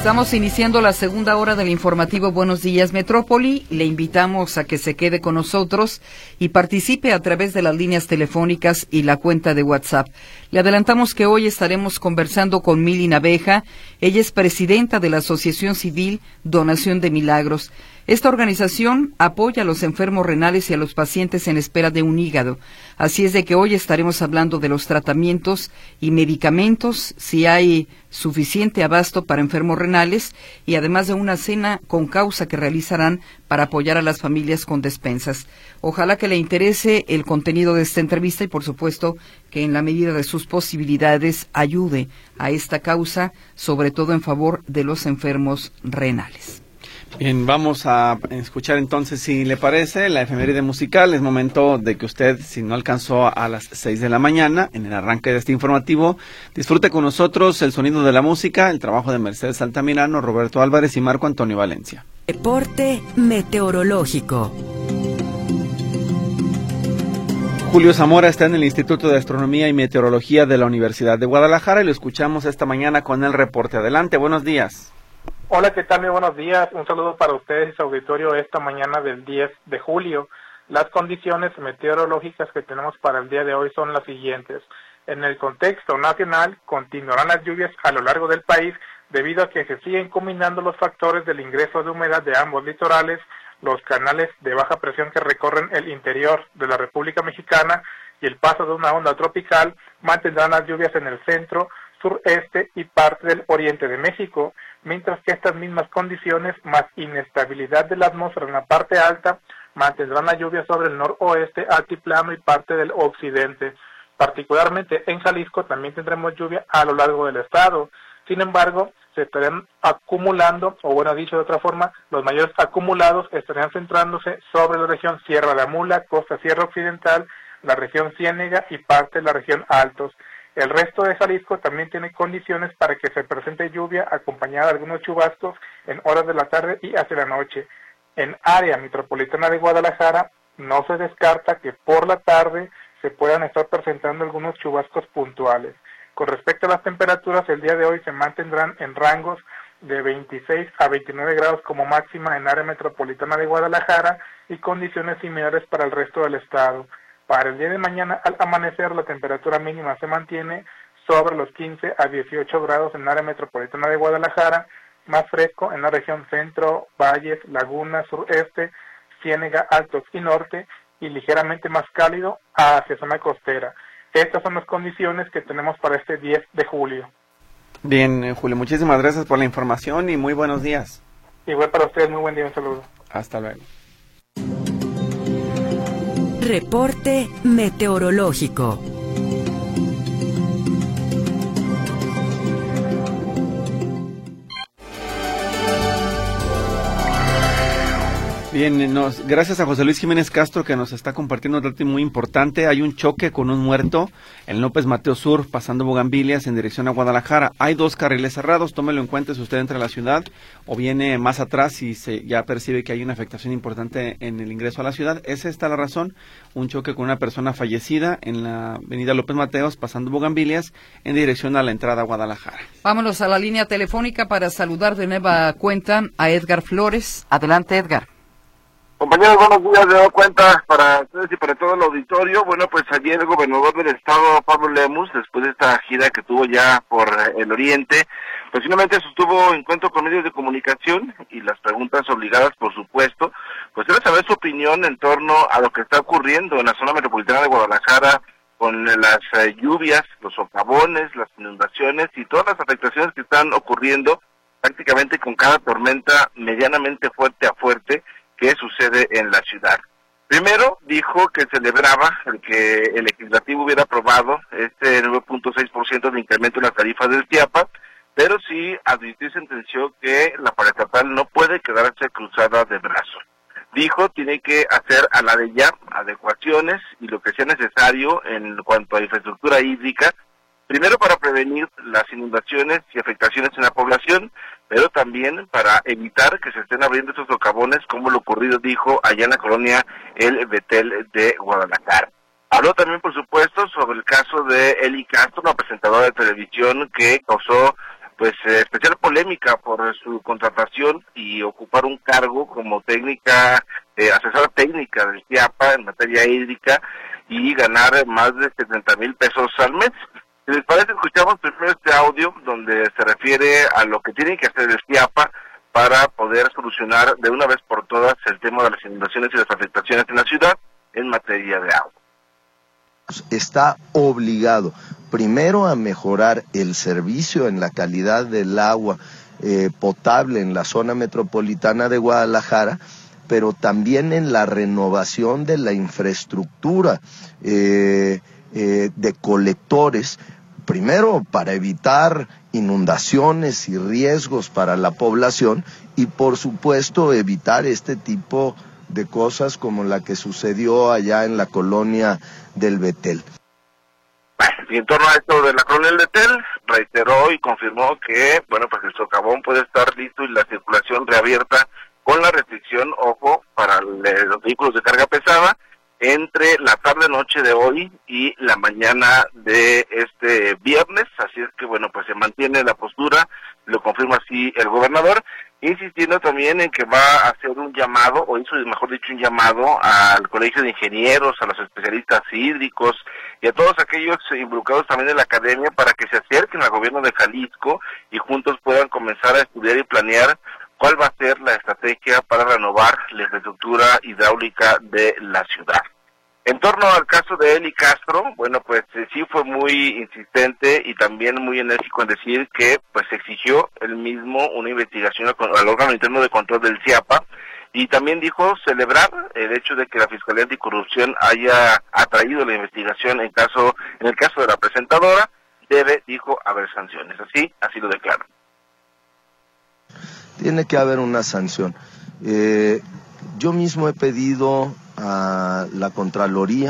Estamos iniciando la segunda hora del informativo Buenos Días Metrópoli. Le invitamos a que se quede con nosotros y participe a través de las líneas telefónicas y la cuenta de WhatsApp. Le adelantamos que hoy estaremos conversando con Mili Naveja. Ella es presidenta de la Asociación Civil Donación de Milagros. Esta organización apoya a los enfermos renales y a los pacientes en espera de un hígado. Así es de que hoy estaremos hablando de los tratamientos y medicamentos, si hay suficiente abasto para enfermos renales, y además de una cena con causa que realizarán para apoyar a las familias con despensas. Ojalá que le interese el contenido de esta entrevista y, por supuesto, que en la medida de sus posibilidades ayude a esta causa, sobre todo en favor de los enfermos renales. Bien, vamos a escuchar entonces, si le parece, la efeméride musical. Es momento de que usted, si no alcanzó a las 6 de la mañana, en el arranque de este informativo, disfrute con nosotros el sonido de la música, el trabajo de Mercedes Altamirano, Roberto Álvarez y Marco Antonio Valencia. Reporte meteorológico. Julio Zamora está en el Instituto de Astronomía y Meteorología de la Universidad de Guadalajara y lo escuchamos esta mañana con el reporte. Adelante, buenos días. Hola, ¿qué tal? Muy buenos días. Un saludo para ustedes y su auditorio esta mañana del 10 de julio. Las condiciones meteorológicas que tenemos para el día de hoy son las siguientes. En el contexto nacional, continuarán las lluvias a lo largo del país debido a que se siguen combinando los factores del ingreso de humedad de ambos litorales, los canales de baja presión que recorren el interior de la República Mexicana y el paso de una onda tropical mantendrán las lluvias en el centro, sureste y parte del oriente de México, mientras que estas mismas condiciones, más inestabilidad de la atmósfera en la parte alta, mantendrán la lluvia sobre el noroeste, altiplano y parte del occidente. Particularmente en Jalisco también tendremos lluvia a lo largo del estado. Sin embargo, se estarán acumulando, o bueno, dicho de otra forma, los mayores acumulados estarían centrándose sobre la región Sierra de Amula, Costa Sierra Occidental, la región Ciénega y parte de la región Altos. El resto de Jalisco también tiene condiciones para que se presente lluvia acompañada de algunos chubascos en horas de la tarde y hacia la noche. En área metropolitana de Guadalajara no se descarta que por la tarde se puedan estar presentando algunos chubascos puntuales. Con respecto a las temperaturas, el día de hoy se mantendrán en rangos de 26 a 29 grados como máxima en área metropolitana de Guadalajara y condiciones similares para el resto del estado. Para el día de mañana, al amanecer, la temperatura mínima se mantiene sobre los 15 a 18 grados en el área metropolitana de Guadalajara, más fresco en la región centro, valles, lagunas, sureste, Ciénega, Altos y norte, y ligeramente más cálido hacia zona costera. Estas son las condiciones que tenemos para este 10 de julio. Bien, Julio, muchísimas gracias por la información y muy buenos días. Igual para ustedes, muy buen día, un saludo. Hasta luego. Reporte meteorológico. Bien, gracias a José Luis Jiménez Castro que nos está compartiendo un dato muy importante. Hay un choque con un muerto en López Mateo Sur, pasando Bugambilias en dirección a Guadalajara. Hay 2 carriles cerrados, tómelo en cuenta si usted entra a la ciudad o viene más atrás y ya percibe que hay una afectación importante en el ingreso a la ciudad. Es esta la razón, un choque con una persona fallecida en la avenida López Mateos, pasando Bugambilias en dirección a la entrada a Guadalajara. Vámonos a la línea telefónica para saludar de nueva cuenta a Edgar Flores. Adelante, Edgar. Compañeros, buenos días. De nueva cuenta para ustedes y para todo el auditorio. Bueno, pues ayer el gobernador del estado, Pablo Lemus, después de esta gira que tuvo ya por el oriente, pues finalmente sostuvo encuentro con medios de comunicación y las preguntas obligadas, por supuesto, pues era saber su opinión en torno a lo que está ocurriendo en la zona metropolitana de Guadalajara con las lluvias, los socavones, las inundaciones y todas las afectaciones que están ocurriendo prácticamente con cada tormenta medianamente fuerte a fuerte que sucede en la ciudad. Primero dijo que celebraba el que el legislativo hubiera aprobado este 9.6% de incremento en las tarifas del TIAPA, pero sí advirtió y sentenció que la paraestatal no puede quedarse cruzada de brazos. Dijo tiene que hacer a la de ya adecuaciones y lo que sea necesario en cuanto a infraestructura hídrica, primero para prevenir las inundaciones y afectaciones en la población, pero también para evitar que se estén abriendo estos socavones como lo ocurrido, dijo, allá en la colonia El Betel de Guadalajara. Habló también, por supuesto, sobre el caso de Eli Castro, una presentadora de televisión que causó pues especial polémica por su contratación y ocupar un cargo como asesora técnica del CIAPA en materia hídrica y ganar más de 70,000 pesos al mes. Si les parece, escuchamos primero este audio donde se refiere a lo que tiene que hacer el CIAPA para poder solucionar de una vez por todas el tema de las inundaciones y las afectaciones en la ciudad en materia de agua. Está obligado primero a mejorar el servicio en la calidad del agua potable en la zona metropolitana de Guadalajara, pero también en la renovación de la infraestructura de colectores, primero para evitar inundaciones y riesgos para la población y por supuesto evitar este tipo de cosas como la que sucedió allá en la colonia del Betel. Y en torno a esto de la colonia del Betel, reiteró y confirmó que, bueno, pues el socavón puede estar listo y la circulación reabierta con la restricción, ojo, para los vehículos de carga pesada, entre la tarde-noche de hoy y la mañana de este viernes. Así es que, bueno, pues se mantiene la postura, lo confirma así el gobernador, insistiendo también en que va a hacer un llamado, o hizo, mejor dicho, un llamado al Colegio de Ingenieros, a los especialistas hídricos y a todos aquellos involucrados también en la academia para que se acerquen al gobierno de Jalisco y juntos puedan comenzar a estudiar y planear cuál va a ser la estrategia para renovar la infraestructura hidráulica de la ciudad. En torno al caso de Eli Castro, bueno, pues sí fue muy insistente y también muy enérgico en decir que pues exigió él mismo una investigación al órgano interno de control del CIAPA y también dijo celebrar el hecho de que la Fiscalía Anticorrupción haya atraído la investigación en el caso de la presentadora. Debe, dijo, haber sanciones. Así lo declaró. Tiene que haber una sanción. Yo mismo he pedido a la Contraloría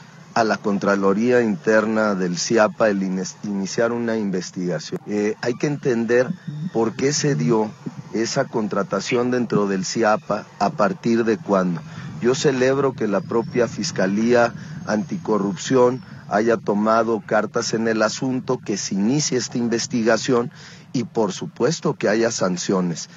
Interna del CIAPA el iniciar una investigación. Hay que entender por qué se dio esa contratación dentro del CIAPA, a partir de cuándo. Yo celebro que la propia Fiscalía Anticorrupción haya tomado cartas en el asunto, que se inicie esta investigación y por supuesto que haya sanciones.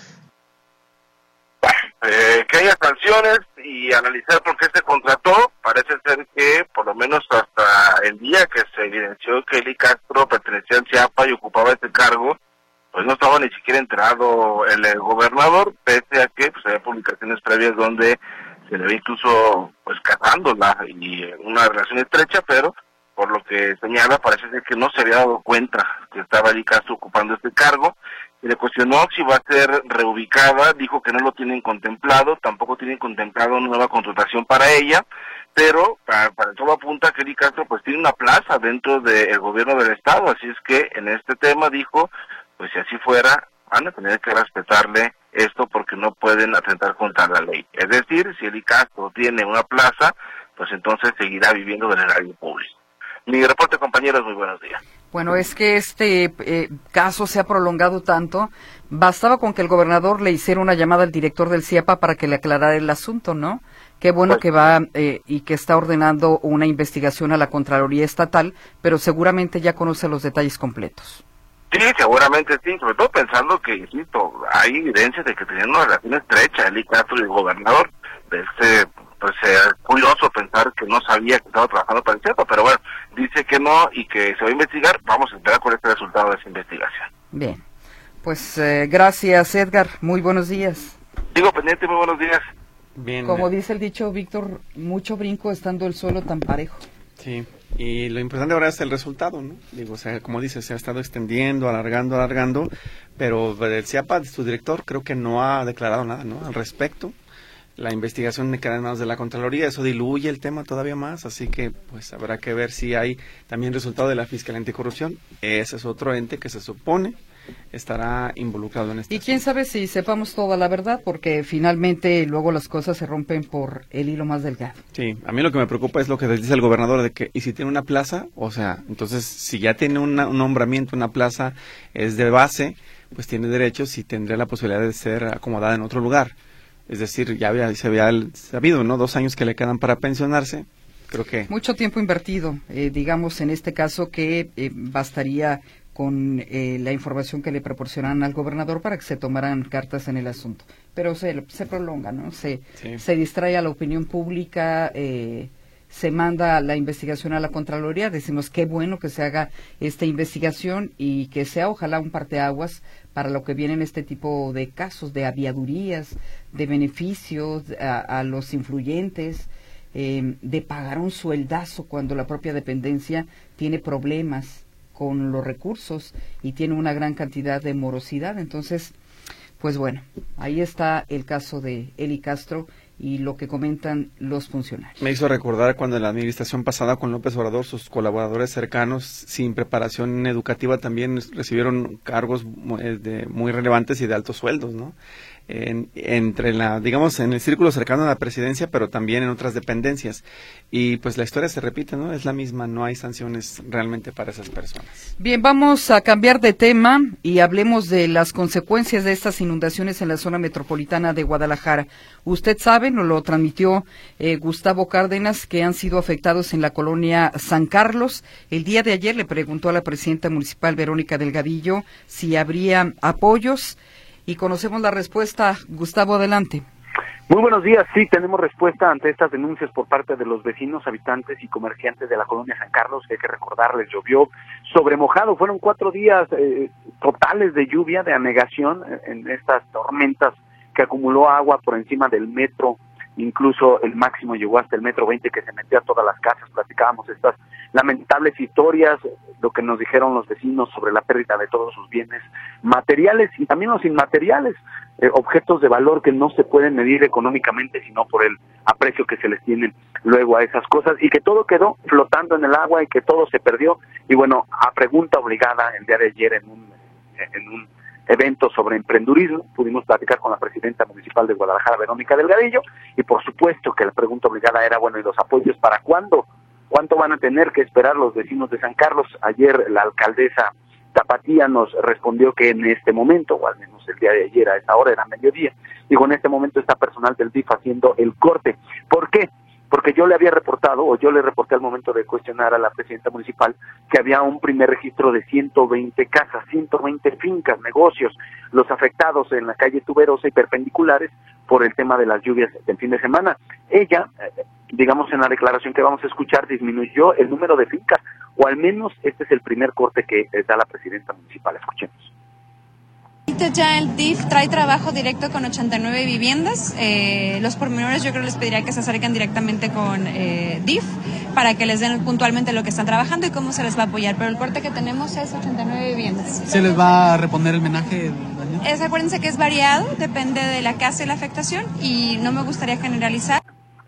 Que haya sanciones y analizar por qué se contrató. Parece ser que por lo menos hasta el día que se evidenció que Eli Castro pertenecía al CIAPA y ocupaba este cargo, pues no estaba ni siquiera enterado el gobernador, pese a que pues había publicaciones previas donde se le ve incluso pues casándola y una relación estrecha, pero por lo que señala parece ser que no se había dado cuenta que estaba Eli Castro ocupando este cargo. Y le cuestionó si va a ser reubicada, dijo que no lo tienen contemplado, tampoco tienen contemplado una nueva contratación para ella, pero para todo apunta que Eli Castro pues tiene una plaza dentro del gobierno del estado, así es que en este tema dijo, pues si así fuera, van a tener que respetarle esto porque no pueden atentar contra la ley. Es decir, si Eli Castro tiene una plaza, pues entonces seguirá viviendo del erario público. Mi reporte, compañeros, muy buenos días. Bueno, es que este caso se ha prolongado tanto, bastaba con que el gobernador le hiciera una llamada al director del CIAPA para que le aclarara el asunto, ¿no? Qué bueno pues, que va y que está ordenando una investigación a la Contraloría Estatal, pero seguramente ya conoce los detalles completos. Sí, seguramente sí, sobre todo pensando que, insisto, hay evidencias de que tenían una relación estrecha Eli Castro y el gobernador. Pues es curioso pensar que no sabía que estaba trabajando para el CIAPA, pero bueno, dice que no y que se va a investigar. Vamos a esperar cuál es el resultado de esa investigación. Bien, pues gracias, Edgar, muy buenos días. Sigo pendiente, muy buenos días. Bien. Como dice el dicho, Víctor, mucho brinco estando el suelo tan parejo. Sí, y lo importante ahora es el resultado, ¿no? Digo, o sea, como dices, se ha estado extendiendo, alargando, pero el CIAPA, su director, creo que no ha declarado nada, ¿no? Al respecto. La investigación queda en manos de la Contraloría, eso diluye el tema todavía más, así que pues habrá que ver si hay también resultado de la Fiscalía Anticorrupción. Ese es otro ente que se supone estará involucrado en este Y quién sabe si sepamos toda la verdad, porque finalmente luego las cosas se rompen por el hilo más delgado. Sí, a mí lo que me preocupa es lo que dice el gobernador, de que, y si tiene una plaza, o sea, entonces si ya tiene un nombramiento, una plaza es de base, pues tiene derechos y tendría la posibilidad de ser acomodada en otro lugar. Es decir, se había sabido, ¿no? 2 años que le quedan para pensionarse. Creo que... Mucho tiempo invertido, digamos en este caso que bastaría la información que le proporcionan al gobernador para que se tomaran cartas en el asunto. Pero se prolonga, ¿no? Se distrae a la opinión pública, se manda la investigación a la Contraloría. Decimos qué bueno que se haga esta investigación y que sea ojalá un parteaguas para lo que viene en este tipo de casos de aviadurías, de beneficios a los influyentes, de pagar un sueldazo cuando la propia dependencia tiene problemas con los recursos y tiene una gran cantidad de morosidad. Entonces, pues bueno, ahí está el caso de Eli Castro y lo que comentan los funcionarios. Me hizo recordar cuando en la administración pasada con López Obrador, sus colaboradores cercanos, sin preparación educativa, también recibieron cargos muy relevantes y de altos sueldos, ¿no? Entre digamos, en el círculo cercano a la presidencia, pero también en otras dependencias. Y pues la historia se repite, ¿no? Es la misma, no hay sanciones realmente para esas personas. Bien, vamos a cambiar de tema y hablemos de las consecuencias de estas inundaciones en la zona metropolitana de Guadalajara. Usted sabe, nos lo transmitió Gustavo Cárdenas, que han sido afectados en la colonia San Carlos. El día de ayer le preguntó a la presidenta municipal, Verónica Delgadillo, si habría apoyos. Y conocemos la respuesta. Gustavo, adelante. Muy buenos días. Sí, tenemos respuesta ante estas denuncias por parte de los vecinos, habitantes y comerciantes de la colonia San Carlos, que hay que recordarles, llovió sobre mojado. Fueron 4 días totales de lluvia, de anegación en estas tormentas que acumuló agua por encima del metro. Incluso el máximo llegó hasta el 1.20 m, que se metió a todas las casas. Platicábamos estas lamentables historias, lo que nos dijeron los vecinos sobre la pérdida de todos sus bienes materiales y también los inmateriales, objetos de valor que no se pueden medir económicamente, sino por el aprecio que se les tiene luego a esas cosas, y que todo quedó flotando en el agua y que todo se perdió. Y bueno, a pregunta obligada el día de ayer en un evento sobre emprendurismo, pudimos platicar con la presidenta municipal de Guadalajara, Verónica Delgadillo, y por supuesto que la pregunta obligada era, bueno, ¿y los apoyos para cuándo? ¿Cuánto van a tener que esperar los vecinos de San Carlos? Ayer la alcaldesa Tapatía nos respondió que en este momento, o al menos el día de ayer a esa hora, era mediodía, digo, en este momento está personal del DIF haciendo el corte. ¿Por qué? Porque yo le había reportado, o yo le reporté al momento de cuestionar a la presidenta municipal, que había un primer registro de 120 casas, 120 fincas, negocios, los afectados en la calle Tuberosa y perpendiculares por el tema de las lluvias del fin de semana. Ella, digamos, en la declaración que vamos a escuchar, disminuyó el número de fincas, o al menos este es el primer corte que da la presidenta municipal. Escuchemos. Ya el DIF trae trabajo directo con 89 viviendas. Los pormenores yo creo les pediría que se acerquen directamente con DIF para que les den puntualmente lo que están trabajando y cómo se les va a apoyar. Pero el corte que tenemos es 89 viviendas. ¿Se les va a reponer el menaje? Acuérdense que es variado, depende de la casa y la afectación, y no me gustaría generalizar.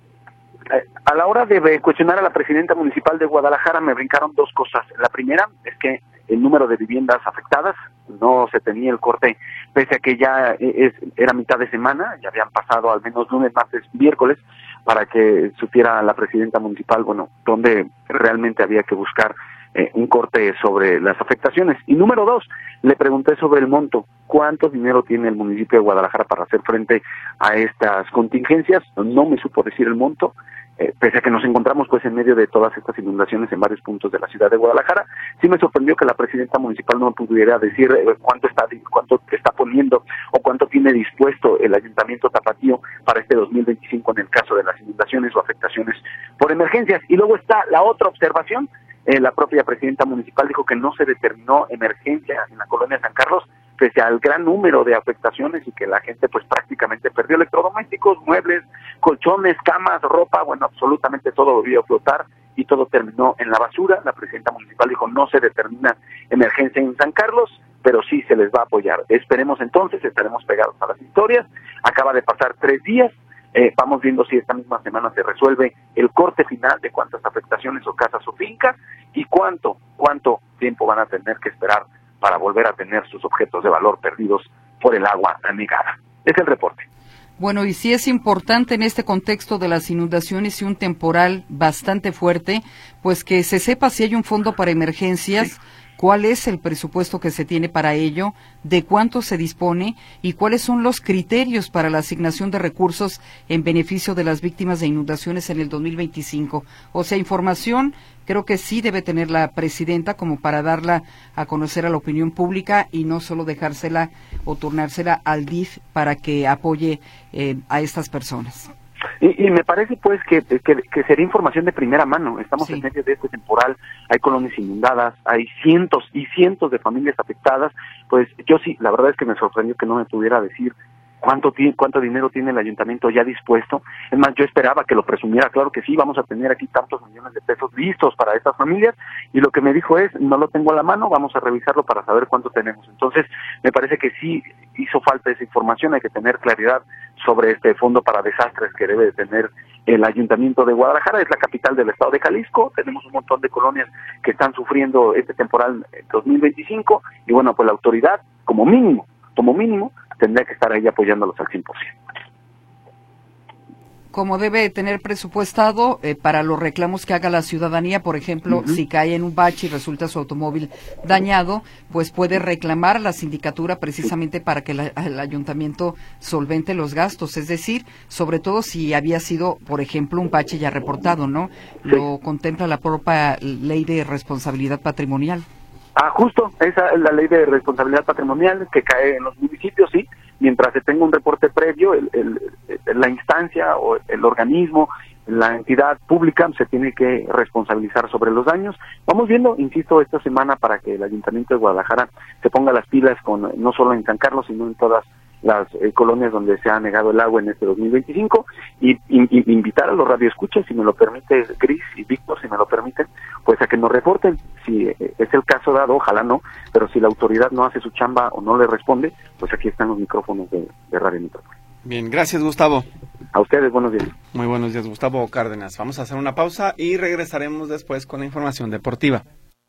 A la hora de cuestionar a la presidenta municipal de Guadalajara me brincaron 2 cosas. La primera es que el número de viviendas afectadas no se tenía el corte, pese a que ya era mitad de semana, ya habían pasado al menos lunes, martes, miércoles, para que supiera la presidenta municipal, bueno, dónde realmente había que buscar un corte sobre las afectaciones. Y número 2, le pregunté sobre el monto. ¿Cuánto dinero tiene el municipio de Guadalajara para hacer frente a estas contingencias? No me supo decir el monto, pese a que nos encontramos pues en medio de todas estas inundaciones en varios puntos de la ciudad de Guadalajara. Sí me sorprendió que la presidenta municipal no pudiera decir cuánto está poniendo o cuánto tiene dispuesto el Ayuntamiento Tapatío para este 2025 en el caso de las inundaciones o afectaciones por emergencias. Y luego está la otra observación. La propia presidenta municipal dijo que no se determinó emergencia en la colonia San Carlos, pese al gran número de afectaciones y que la gente pues prácticamente perdió electrodomésticos, muebles, colchones, camas, ropa, bueno, absolutamente todo volvió a flotar y todo terminó en la basura. La presidenta municipal dijo no se determina emergencia en San Carlos, pero sí se les va a apoyar. Esperemos entonces, estaremos pegados a las historias. Acaba de pasar 3 días. Vamos viendo si esta misma semana se resuelve el corte final de cuántas afectaciones o casas o fincas y cuánto tiempo van a tener que esperar para volver a tener sus objetos de valor perdidos por el agua anegada. Es el reporte. Bueno, y sí es importante en este contexto de las inundaciones y un temporal bastante fuerte, pues que se sepa si hay un fondo para emergencias, sí, cuál es el presupuesto que se tiene para ello, de cuánto se dispone y cuáles son los criterios para la asignación de recursos en beneficio de las víctimas de inundaciones en el 2025. O sea, información creo que sí debe tener la presidenta como para darla a conocer a la opinión pública y no solo dejársela o turnársela al DIF para que apoye a estas personas. Y me parece pues que sería información de primera mano. Estamos en medio de este temporal, hay colonias inundadas, hay cientos y cientos de familias afectadas. Pues yo sí, la verdad es que me sorprendió que no me pudiera decir cuánto dinero tiene el ayuntamiento ya dispuesto. Es más, yo esperaba que lo presumiera. Claro que sí, vamos a tener aquí tantos millones de pesos listos para estas familias, y lo que me dijo es, no lo tengo a la mano, vamos a revisarlo para saber cuánto tenemos. Entonces, me parece que sí hizo falta esa información. Hay que tener claridad sobre este fondo para desastres que debe de tener el ayuntamiento de Guadalajara. Es la capital del estado de Jalisco, tenemos un montón de colonias que están sufriendo este temporal 2025, y bueno, pues la autoridad, como mínimo, tendría que estar ahí apoyándolos al 100%. Como debe tener presupuestado para los reclamos que haga la ciudadanía, por ejemplo, si cae en un bache y resulta su automóvil dañado, pues puede reclamar a la sindicatura precisamente para que el ayuntamiento solvente los gastos, es decir, sobre todo si había sido, por ejemplo, un bache ya reportado, ¿no? Lo contempla la propia ley de responsabilidad patrimonial. Justo, esa es la ley de responsabilidad patrimonial que cae en los municipios, sí, mientras se tenga un reporte previo, la instancia o el organismo, la entidad pública se tiene que responsabilizar sobre los daños. Vamos viendo, insisto, esta semana para que el Ayuntamiento de Guadalajara se ponga las pilas con no solo en San Carlos, sino en todas las colonias donde se ha negado el agua en este 2025, y invitar a los radioescuchas, si me lo permite Cris y Víctor, si me lo permiten, pues a que nos reporten, si es el caso dado, ojalá no, pero si la autoridad no hace su chamba o no le responde, pues aquí están los micrófonos de Radio Metrópoli. Bien, gracias Gustavo. A ustedes, buenos días. Muy buenos días, Gustavo Cárdenas. Vamos a hacer una pausa y regresaremos después con la información deportiva.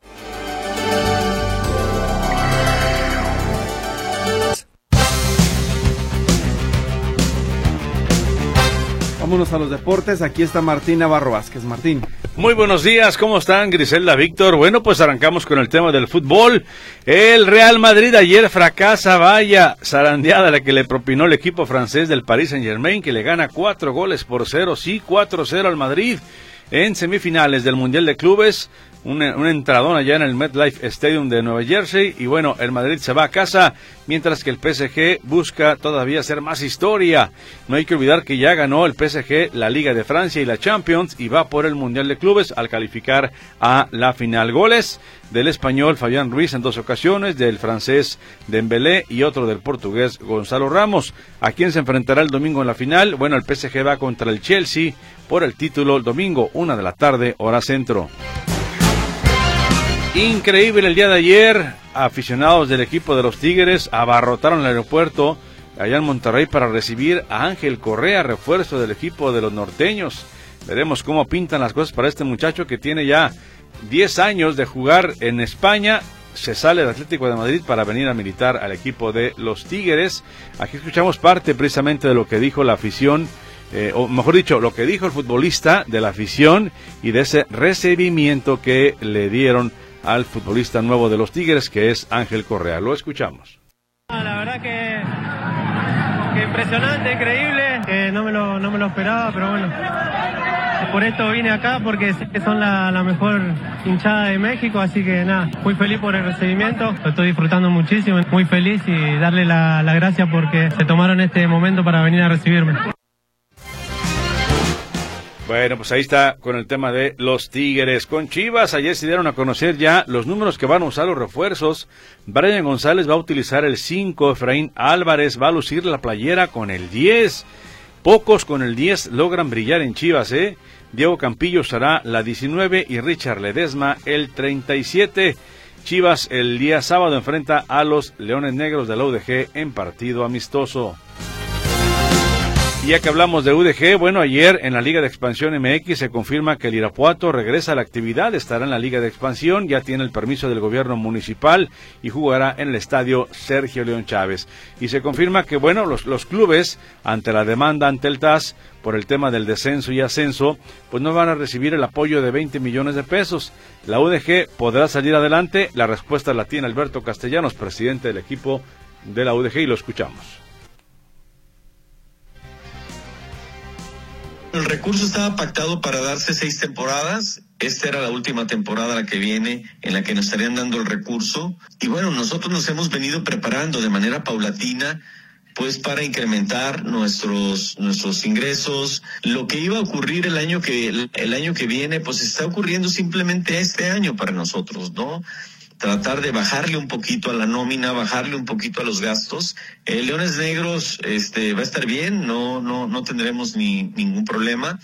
Vámonos a los deportes, aquí está Martín Navarro Vázquez. Martín. Muy buenos días, ¿cómo están Griselda, Víctor? Bueno, pues arrancamos con el tema del fútbol. El Real Madrid ayer fracasa, vaya zarandeada la que le propinó el equipo francés del Paris Saint-Germain, que le gana 4-0, sí, 4-0 al Madrid en semifinales del Mundial de Clubes. Un entradón allá en el MetLife Stadium de Nueva Jersey, y bueno, el Madrid se va a casa, mientras que el PSG busca todavía hacer más historia. No hay que olvidar que ya ganó el PSG la Liga de Francia y la Champions, y va por el Mundial de Clubes al calificar a la final. Goles del español Fabián Ruiz en 2 ocasiones, del francés Dembélé y otro del portugués Gonzalo Ramos. ¿A quién se enfrentará el domingo en la final? Bueno, el PSG va contra el Chelsea por el título el domingo, 1 de la tarde, hora centro. Increíble el día de ayer, aficionados del equipo de los Tigres abarrotaron el aeropuerto allá en Monterrey para recibir a Ángel Correa, refuerzo del equipo de los norteños. Veremos cómo pintan las cosas para este muchacho que tiene ya 10 años de jugar en España. Se sale del Atlético de Madrid para venir a militar al equipo de los Tigres. Aquí escuchamos parte precisamente de lo que dijo la afición, o mejor dicho, lo que dijo el futbolista de la afición y de ese recibimiento que le dieron al futbolista nuevo de los Tigres, que es Ángel Correa. Lo escuchamos. La verdad que impresionante, increíble, no me lo esperaba, pero bueno, por esto vine acá, porque sé que son la mejor hinchada de México, así que nada, muy feliz por el recibimiento, lo estoy disfrutando muchísimo, muy feliz, y darle la gracia porque se tomaron este momento para venir a recibirme. Bueno, pues ahí está con el tema de los Tigres. Con Chivas, ayer se dieron a conocer ya los números que van a usar los refuerzos. Brian González va a utilizar el 5, Efraín Álvarez va a lucir la playera con el 10. Pocos con el 10 logran brillar en Chivas, ¿eh? Diego Campillo usará la 19 y Richard Ledesma el 37. Chivas el día sábado enfrenta a los Leones Negros de la UDG en partido amistoso. Y ya que hablamos de UDG, bueno, ayer en la Liga de Expansión MX se confirma que el Irapuato regresa a la actividad, estará en la Liga de Expansión, ya tiene el permiso del gobierno municipal y jugará en el estadio Sergio León Chávez. Y se confirma que, bueno, los clubes, ante la demanda ante el TAS por el tema del descenso y ascenso, pues no van a recibir el apoyo de 20 millones de pesos. La UDG podrá salir adelante. La respuesta la tiene Alberto Castellanos, presidente del equipo de la UDG, y lo escuchamos. El recurso estaba pactado para darse 6 temporadas. Esta era la última temporada, la que viene, en la que nos estarían dando el recurso. Y bueno, nosotros nos hemos venido preparando de manera paulatina, pues para incrementar nuestros ingresos. Lo que iba a ocurrir el año que viene, pues está ocurriendo simplemente este año para nosotros, ¿no? Tratar de bajarle un poquito a la nómina, bajarle un poquito a los gastos. Leones Negros va a estar bien, no tendremos ningún problema.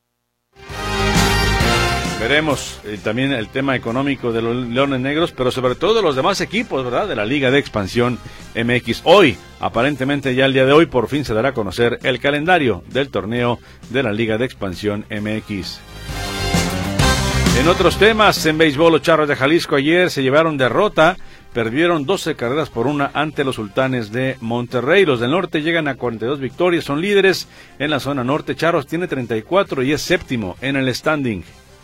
Veremos también el tema económico de los Leones Negros, pero sobre todo de los demás equipos, ¿verdad?, de la Liga de Expansión MX. Hoy, aparentemente ya el día de hoy, por fin se dará a conocer el calendario del torneo de la Liga de Expansión MX. En otros temas, en béisbol, los Charros de Jalisco ayer se llevaron derrota, perdieron 12 carreras por 1 ante los Sultanes de Monterrey. Los del norte llegan a 42 victorias, son líderes en la zona norte. Charros tiene 34 y es séptimo en el standing.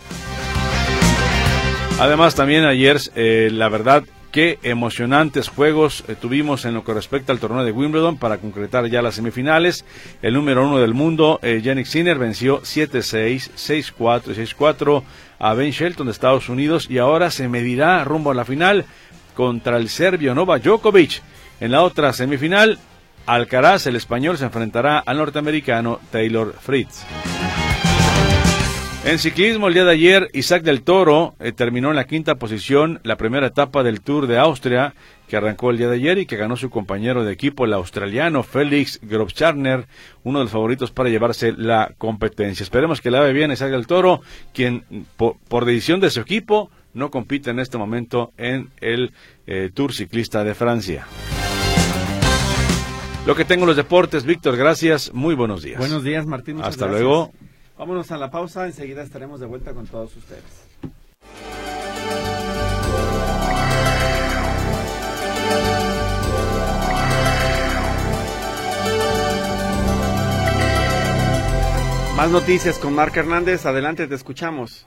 Además, también ayer, la verdad, qué emocionantes juegos tuvimos en lo que respecta al torneo de Wimbledon para concretar ya las semifinales. El número 1 del mundo, Jannik Sinner, venció 7-6, 6-4 y 6-4 a Ben Shelton de Estados Unidos, y ahora se medirá rumbo a la final contra el serbio Novak Djokovic. En la otra semifinal, Alcaraz, el español, se enfrentará al norteamericano Taylor Fritz. En ciclismo, el día de ayer, Isaac del Toro terminó en la 5ª posición la primera etapa del Tour de Austria, que arrancó el día de ayer y que ganó su compañero de equipo, el australiano Felix Grobschartner, uno de los favoritos para llevarse la competencia. Esperemos que le vaya bien a Isaac del Toro, quien por decisión de su equipo no compite en este momento en el Tour Ciclista de Francia. Lo que tengo en los deportes, Víctor, gracias, muy buenos días. Buenos días, Martín. Hasta luego. Vámonos a la pausa, enseguida estaremos de vuelta con todos ustedes. Más noticias con Marc Hernández. Adelante, te escuchamos.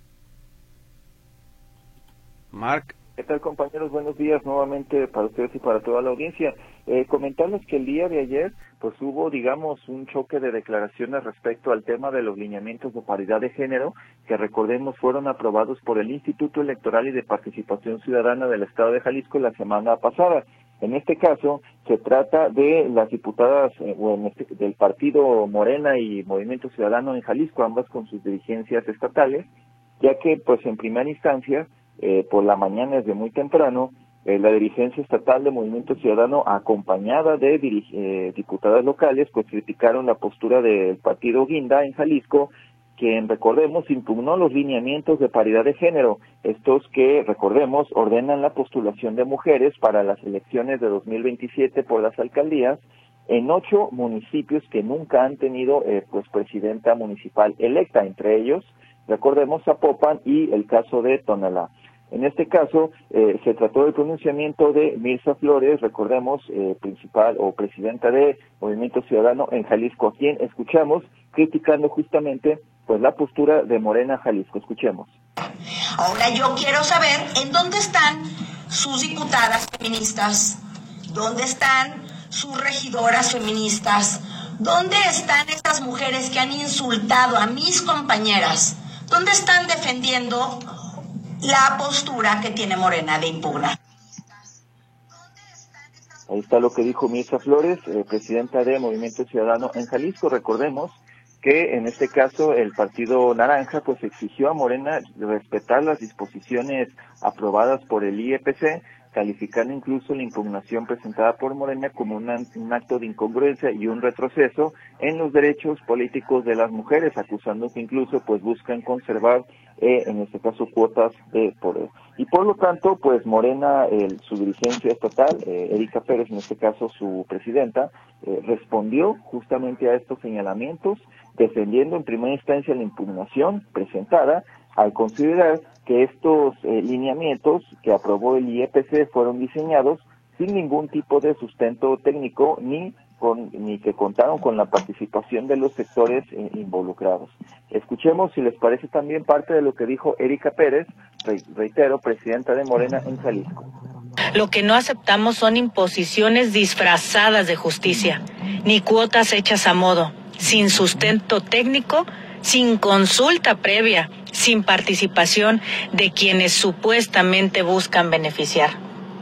Marc. ¿Qué tal, compañeros? Buenos días nuevamente para ustedes y para toda la audiencia. Comentarles que el día de ayer pues hubo, digamos, un choque de declaraciones respecto al tema de los lineamientos de paridad de género, que recordemos fueron aprobados por el Instituto Electoral y de Participación Ciudadana del Estado de Jalisco la semana pasada. En este caso, se trata de las diputadas del partido Morena y Movimiento Ciudadano en Jalisco, ambas con sus dirigencias estatales, ya que, pues, en primera instancia, por la mañana desde muy temprano, la dirigencia estatal de Movimiento Ciudadano, acompañada de diputadas locales, pues criticaron la postura del partido Guinda en Jalisco, quien, recordemos, impugnó los lineamientos de paridad de género, estos que, recordemos, ordenan la postulación de mujeres para las elecciones de 2027 por las alcaldías en 8 municipios que nunca han tenido pues presidenta municipal electa, entre ellos, recordemos, Zapopan y el caso de Tonalá. En este caso, se trató del pronunciamiento de Mirza Flores, recordemos, principal o presidenta de Movimiento Ciudadano en Jalisco, a quien escuchamos criticando justamente pues la postura de Morena Jalisco. Escuchemos. Ahora yo quiero saber en dónde están sus diputadas feministas, dónde están sus regidoras feministas, dónde están estas mujeres que han insultado a mis compañeras, dónde están defendiendo la postura que tiene Morena de impugnar. Ahí está lo que dijo Mirza Flores, presidenta de Movimiento Ciudadano en Jalisco. Recordemos que en este caso el Partido Naranja pues exigió a Morena respetar las disposiciones aprobadas por el IEPC, calificando incluso la impugnación presentada por Morena como un acto de incongruencia y un retroceso en los derechos políticos de las mujeres, acusando que incluso pues buscan conservar en este caso cuotas de poder. Y por lo tanto, pues Morena, su dirigencia estatal, Erika Pérez, en este caso su presidenta, respondió justamente a estos señalamientos, defendiendo en primera instancia la impugnación presentada al considerar que estos lineamientos que aprobó el IEPC fueron diseñados sin ningún tipo de sustento técnico ni que contaron con la participación de los sectores involucrados. Escuchemos, si les parece, también parte de lo que dijo Erika Pérez, reitero, presidenta de Morena en Jalisco. Lo que no aceptamos son imposiciones disfrazadas de justicia, ni cuotas hechas a modo, sin sustento técnico, sin consulta previa, sin participación de quienes supuestamente buscan beneficiar.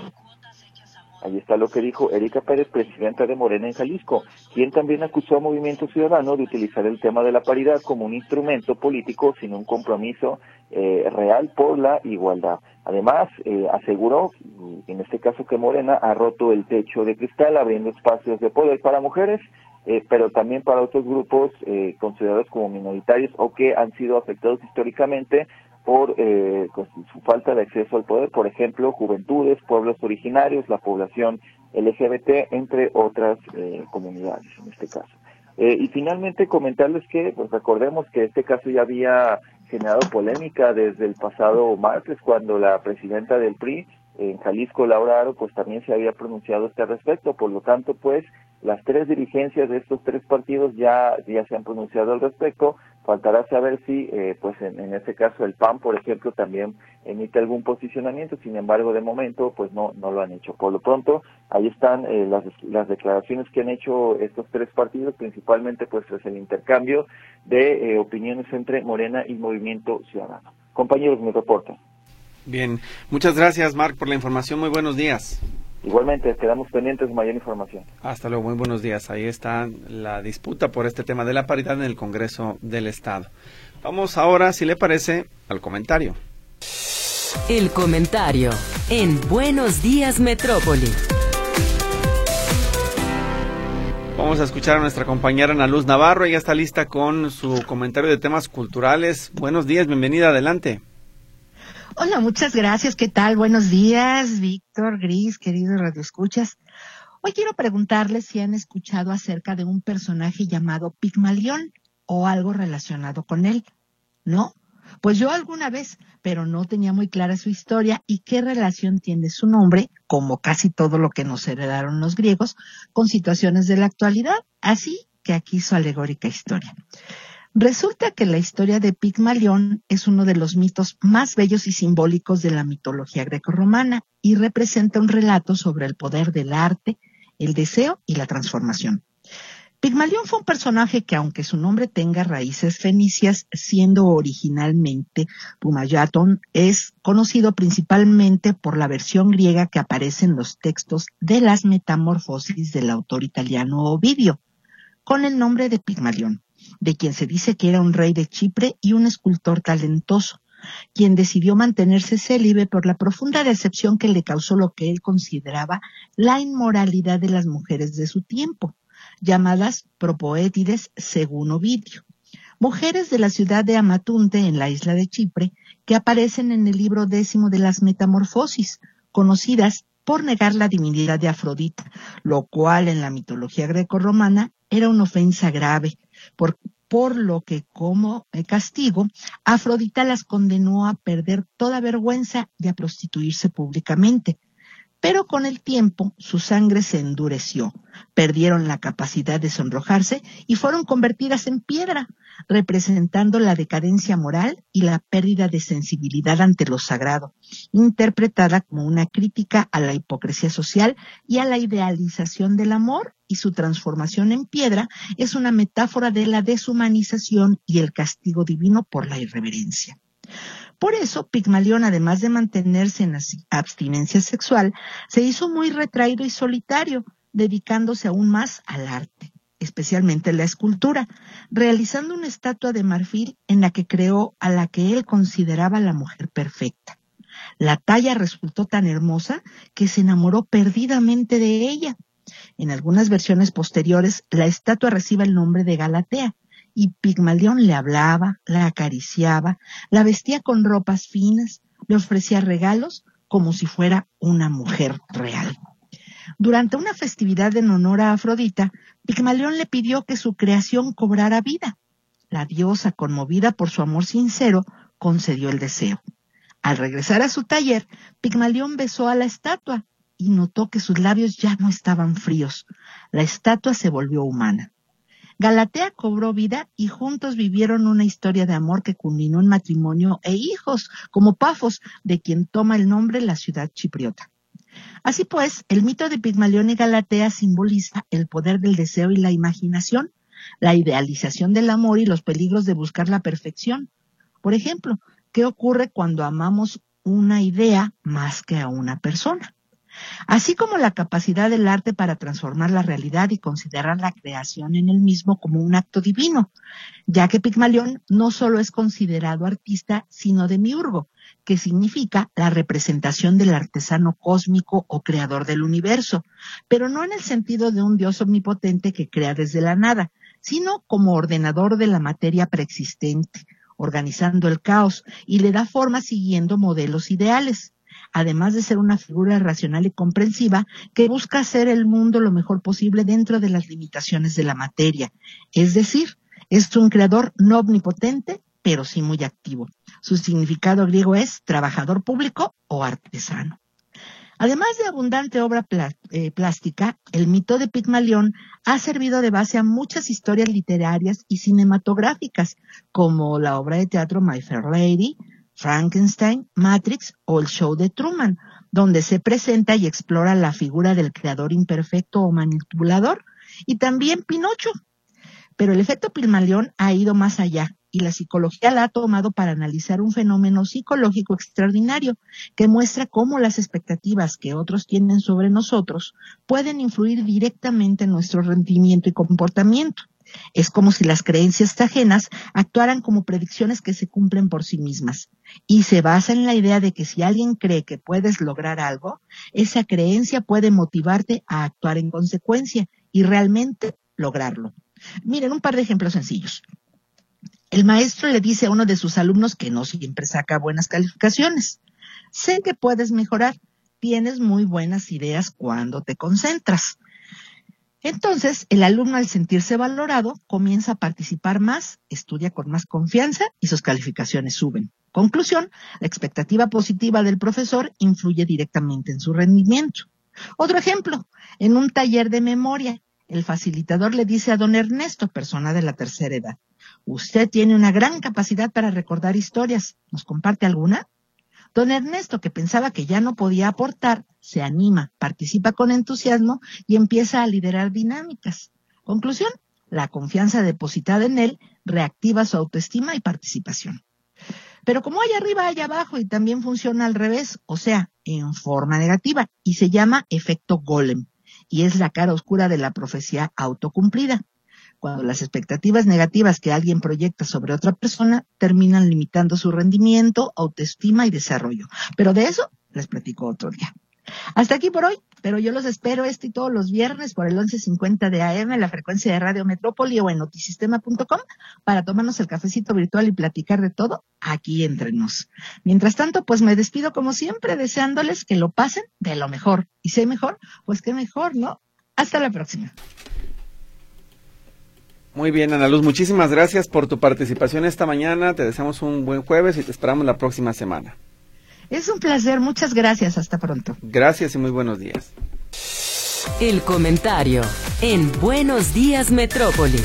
Ahí está lo que dijo Erika Pérez, presidenta de Morena en Jalisco, quien también acusó a Movimiento Ciudadano de utilizar el tema de la paridad como un instrumento político sin un compromiso real por la igualdad. Además, aseguró, en este caso, que Morena ha roto el techo de cristal, abriendo espacios de poder para mujeres, pero también para otros grupos considerados como minoritarios o que han sido afectados históricamente por su falta de acceso al poder, por ejemplo, juventudes, pueblos originarios, la población LGBT, entre otras comunidades en este caso. Y finalmente comentarles que, pues recordemos que este caso ya había generado polémica desde el pasado martes, cuando la presidenta del PRI en Jalisco, Laura Aro, pues también se había pronunciado a este respecto. Por lo tanto, pues las tres dirigencias de estos tres partidos ya se han pronunciado al respecto. Faltará saber si, pues en este caso el PAN, por ejemplo, también emite algún posicionamiento. Sin embargo, de momento, pues no lo han hecho. Por lo pronto, ahí están las declaraciones que han hecho estos tres partidos, principalmente pues es el intercambio de opiniones entre Morena y Movimiento Ciudadano. Compañeros, mi reporte. Bien, muchas gracias, Marc, por la información. Muy buenos días. Igualmente, quedamos pendientes de mayor información. Hasta luego, muy buenos días. Ahí está la disputa por este tema de la paridad en el Congreso del Estado. Vamos ahora, si le parece, al comentario. El comentario en Buenos Días Metrópoli. Vamos a escuchar a nuestra compañera Ana Luz Navarro. Ella está lista con su comentario de temas culturales. Buenos días, bienvenida, adelante. Hola, muchas gracias. ¿Qué tal? Buenos días, Víctor, Gris, queridos radioescuchas. Hoy quiero preguntarles si han escuchado acerca de un personaje llamado Pigmalión o algo relacionado con él. ¿No? Pues yo alguna vez, pero no tenía muy clara su historia y qué relación tiene su nombre, como casi todo lo que nos heredaron los griegos, con situaciones de la actualidad. Así que aquí su alegórica historia. Resulta que la historia de Pigmalión es uno de los mitos más bellos y simbólicos de la mitología grecorromana y representa un relato sobre el poder del arte, el deseo y la transformación. Pigmalión fue un personaje que, aunque su nombre tenga raíces fenicias, siendo originalmente Pumayatón, es conocido principalmente por la versión griega que aparece en los textos de las Metamorfosis del autor italiano Ovidio, con el nombre de Pigmalión, de quien se dice que era un rey de Chipre y un escultor talentoso, quien decidió mantenerse célibe por la profunda decepción que le causó lo que él consideraba la inmoralidad de las mujeres de su tiempo, llamadas propoétides según Ovidio, mujeres de la ciudad de Amatunte en la isla de Chipre, que aparecen en el libro 10 de las Metamorfosis, conocidas por negar la divinidad de Afrodita, lo cual en la mitología grecorromana era una ofensa grave, por lo que como castigo, Afrodita las condenó a perder toda vergüenza y a prostituirse públicamente. Pero con el tiempo su sangre se endureció, perdieron la capacidad de sonrojarse y fueron convertidas en piedra, representando la decadencia moral y la pérdida de sensibilidad ante lo sagrado, interpretada como una crítica a la hipocresía social y a la idealización del amor, y su transformación en piedra es una metáfora de la deshumanización y el castigo divino por la irreverencia. Por eso, Pigmalión, además de mantenerse en abstinencia sexual, se hizo muy retraído y solitario, dedicándose aún más al arte, especialmente la escultura, realizando una estatua de marfil en la que creó a la que él consideraba la mujer perfecta. La talla resultó tan hermosa que se enamoró perdidamente de ella. En algunas versiones posteriores, la estatua recibe el nombre de Galatea, y Pigmalión le hablaba, la acariciaba, la vestía con ropas finas, le ofrecía regalos como si fuera una mujer real. Durante una festividad en honor a Afrodita, Pigmalión le pidió que su creación cobrara vida. La diosa, conmovida por su amor sincero, concedió el deseo. Al regresar a su taller, Pigmalión besó a la estatua y notó que sus labios ya no estaban fríos. La estatua se volvió humana. Galatea cobró vida y juntos vivieron una historia de amor que culminó en matrimonio e hijos, como Pafos, de quien toma el nombre la ciudad chipriota. Así pues, el mito de Pigmalión y Galatea simboliza el poder del deseo y la imaginación, la idealización del amor y los peligros de buscar la perfección. Por ejemplo, ¿qué ocurre cuando amamos una idea más que a una persona? Así como la capacidad del arte para transformar la realidad y considerar la creación en el mismo como un acto divino, ya que Pigmalión no solo es considerado artista, sino demiurgo, que significa la representación del artesano cósmico o creador del universo, pero no en el sentido de un dios omnipotente que crea desde la nada, sino como ordenador de la materia preexistente, organizando el caos y le da forma siguiendo modelos ideales, además de ser una figura racional y comprensiva que busca hacer el mundo lo mejor posible dentro de las limitaciones de la materia. Es decir, es un creador no omnipotente, pero sí muy activo. Su significado griego es trabajador público o artesano. Además de abundante obra plástica, el mito de Pigmalión ha servido de base a muchas historias literarias y cinematográficas, como la obra de teatro My Fair Lady, Frankenstein, Matrix o el show de Truman, donde se presenta y explora la figura del creador imperfecto o manipulador, y también Pinocho. Pero el efecto Pigmalión ha ido más allá, y la psicología la ha tomado para analizar un fenómeno psicológico extraordinario que muestra cómo las expectativas que otros tienen sobre nosotros pueden influir directamente en nuestro rendimiento y comportamiento. Es como si las creencias ajenas actuaran como predicciones que se cumplen por sí mismas, y se basa en la idea de que si alguien cree que puedes lograr algo, esa creencia puede motivarte a actuar en consecuencia y realmente lograrlo. Miren, un par de ejemplos sencillos. El maestro le dice a uno de sus alumnos que no siempre saca buenas calificaciones. Sé que puedes mejorar, tienes muy buenas ideas cuando te concentras. Entonces, el alumno, al sentirse valorado, comienza a participar más, estudia con más confianza y sus calificaciones suben. Conclusión, la expectativa positiva del profesor influye directamente en su rendimiento. Otro ejemplo, en un taller de memoria, el facilitador le dice a don Ernesto, persona de la tercera edad: usted tiene una gran capacidad para recordar historias. ¿Nos comparte alguna? Don Ernesto, que pensaba que ya no podía aportar, se anima, participa con entusiasmo y empieza a liderar dinámicas. Conclusión, la confianza depositada en él reactiva su autoestima y participación. Pero como hay arriba, hay abajo, y también funciona al revés, o sea, en forma negativa, y se llama efecto golem, y es la cara oscura de la profecía autocumplida. Cuando las expectativas negativas que alguien proyecta sobre otra persona terminan limitando su rendimiento, autoestima y desarrollo. Pero de eso les platico otro día. Hasta aquí por hoy, pero yo los espero y todos los viernes por el 11:50 de AM, la frecuencia de Radio Metrópoli o en notisistema.com para tomarnos el cafecito virtual y platicar de todo aquí entre nos. Mientras tanto, pues me despido como siempre deseándoles que lo pasen de lo mejor. Y si hay mejor, pues qué mejor, ¿no? Hasta la próxima. Muy bien, Ana Luz, muchísimas gracias por tu participación esta mañana. Te deseamos un buen jueves y te esperamos la próxima semana. Es un placer, muchas gracias, hasta pronto. Gracias y muy buenos días. El comentario en Buenos Días Metrópoli.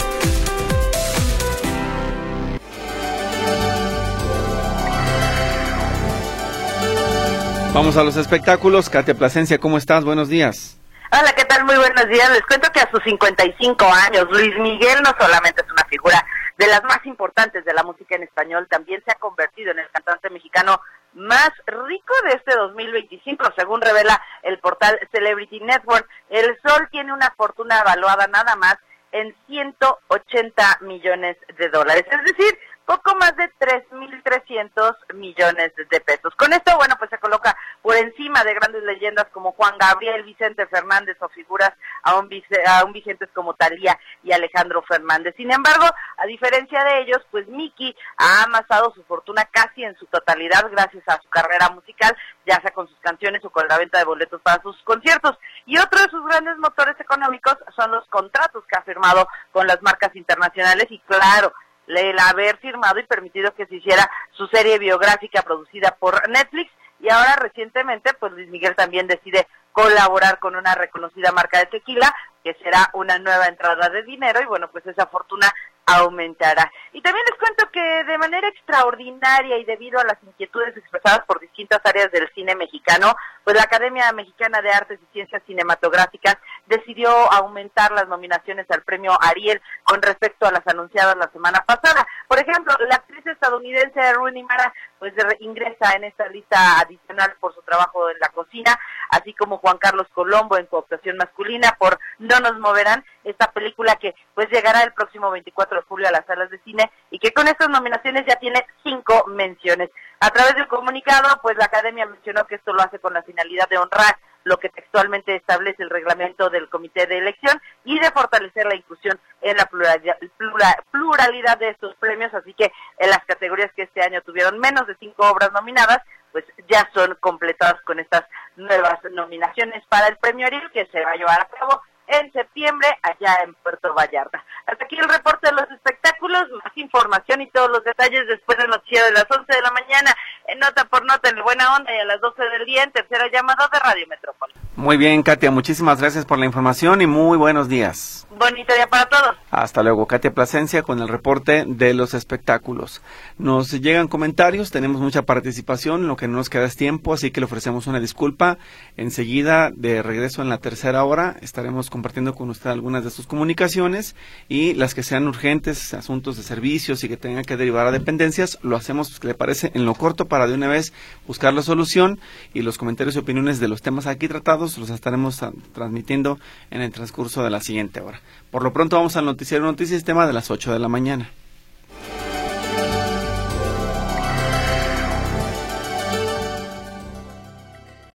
Vamos a los espectáculos. Katia Plasencia, ¿cómo estás? Buenos días. Hola, ¿qué tal? Muy buenos días. Les cuento que a sus 55 años, Luis Miguel no solamente es una figura de las más importantes de la música en español, también se ha convertido en el cantante mexicano más rico de este 2025, según revela el portal Celebrity Network. El Sol tiene una fortuna evaluada nada más en $180 millones. Es decir, poco más de 3,300 millones de pesos. Con esto, bueno, pues se coloca por encima encima de grandes leyendas como Juan Gabriel, Vicente Fernández o figuras aún vigentes como Thalía y Alejandro Fernández. Sin embargo, a diferencia de ellos, pues Miki ha amasado su fortuna casi en su totalidad gracias a su carrera musical, ya sea con sus canciones o con la venta de boletos para sus conciertos. Y otro de sus grandes motores económicos son los contratos que ha firmado con las marcas internacionales y claro, el haber firmado y permitido que se hiciera su serie biográfica producida por Netflix. Y ahora recientemente, pues Luis Miguel también decide colaborar con una reconocida marca de tequila, que será una nueva entrada de dinero, y bueno, pues esa fortuna aumentará. Y también les cuento que de manera extraordinaria y debido a las inquietudes expresadas por distintas áreas del cine mexicano, pues la Academia Mexicana de Artes y Ciencias Cinematográficas decidió aumentar las nominaciones al premio Ariel con respecto a las anunciadas la semana pasada. Por ejemplo, la actriz estadounidense Rooney Mara pues ingresa en esta lista adicional por su trabajo en la cocina, así como Juan Carlos Colombo en cooptación masculina por No nos moverán, esta película que pues llegará el próximo 24 de julio a las salas de cine y que con estas nominaciones ya tiene 5 menciones. A través del comunicado, pues la Academia mencionó que esto lo hace con la finalidad de honrar lo que textualmente establece el reglamento del comité de elección y de fortalecer la inclusión en la pluralidad de estos premios, así que en las categorías que este año tuvieron menos de 5 obras nominadas, pues ya son completadas con estas nuevas nominaciones para el premio Ariel que se va a llevar a cabo en septiembre allá en Puerto Vallarta. Hasta aquí el reporte de los espectáculos, más información y todos los detalles después del noticiero de las 11 de la mañana, en Nota por Nota, en Buena Onda y a las 12 del día en Tercera Llamada de Radio Metrópoli. Muy bien, Katia, muchísimas gracias por la información y muy buenos días. Bonito día para todos. Hasta luego, Katia Plasencia con el reporte de los espectáculos. Nos llegan comentarios, tenemos mucha participación, lo que no nos queda es tiempo, así que le ofrecemos una disculpa. Enseguida, de regreso en la tercera hora, estaremos compartiendo con usted algunas de sus comunicaciones y las que sean urgentes, asuntos de servicios y que tengan que derivar a dependencias, lo hacemos, ¿le parece?, en lo corto para de una vez buscar la solución, y los comentarios y opiniones de los temas aquí tratados los estaremos transmitiendo en el transcurso de la siguiente hora. Por lo pronto vamos al noticiero Noticias Tema de las 8 de la mañana.